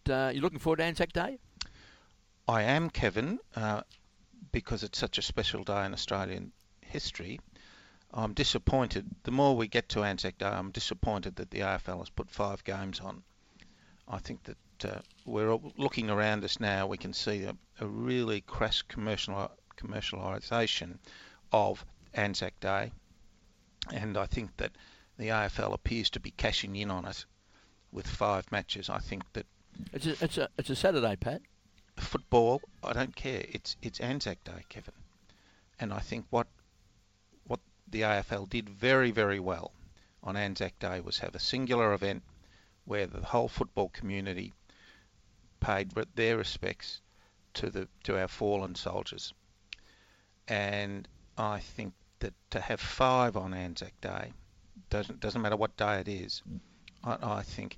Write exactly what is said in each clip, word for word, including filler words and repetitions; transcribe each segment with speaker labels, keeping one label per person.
Speaker 1: uh, you looking forward to Anzac Day?
Speaker 2: I am, Kevin, uh, because it's such a special day in Australian history. I'm disappointed. The more we get to Anzac Day, I'm disappointed that the A F L has put five games on. I think that uh, we're looking around us now, we can see a, a really crass commercial commercialisation of Anzac Day, and I think that the A F L appears to be cashing in on it with five matches. I think that
Speaker 1: it's a it's a it's a Saturday, Pat.
Speaker 2: Football, I don't care. It's it's Anzac Day, Kevin, and I think what what the A F L did very very well on Anzac Day was have a singular event where the whole football community paid their respects to the to our fallen soldiers. And I think that to have five on Anzac Day, doesn't doesn't matter what day it is, I, I think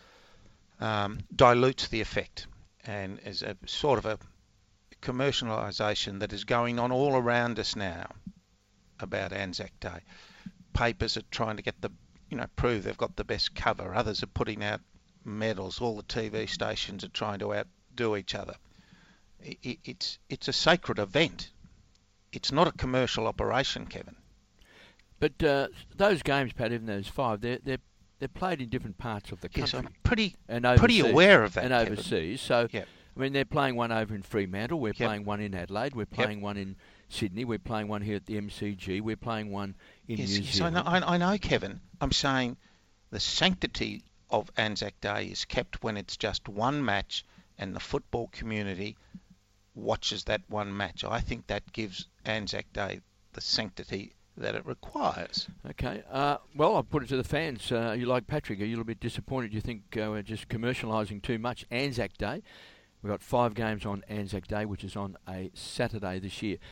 Speaker 2: um, dilutes the effect, and is a sort of a commercialisation that is going on all around us now about Anzac Day. Papers are trying to get the you know prove they've got the best cover. Others are putting out medals. All the T V stations are trying to outdo each other. It, it's it's a sacred event. It's not a commercial operation, Kevin.
Speaker 1: But uh, those games, Pat, even those five, they're they're they're played in different parts of the country.
Speaker 2: Yes, I'm pretty
Speaker 1: and
Speaker 2: pretty aware of that.
Speaker 1: And
Speaker 2: Kevin.
Speaker 1: overseas, so
Speaker 2: yep.
Speaker 1: I mean, they're playing one over in Fremantle. We're
Speaker 2: yep.
Speaker 1: playing one in Adelaide. We're playing
Speaker 2: yep.
Speaker 1: one in Sydney. We're playing one here at the M C G. We're playing one in
Speaker 2: yes,
Speaker 1: New
Speaker 2: yes,
Speaker 1: Zealand.
Speaker 2: I know, I know, Kevin. I'm saying the sanctity of Anzac Day is kept when it's just one match and the football community watches that one match. I think that gives Anzac Day the sanctity that it requires.
Speaker 1: Okay. Uh, well, I'll put it to the fans. Uh, you like Patrick? Are you a little bit disappointed? You think uh, we're just commercialising too much Anzac Day? We've got five games on Anzac Day, which is on a Saturday this year.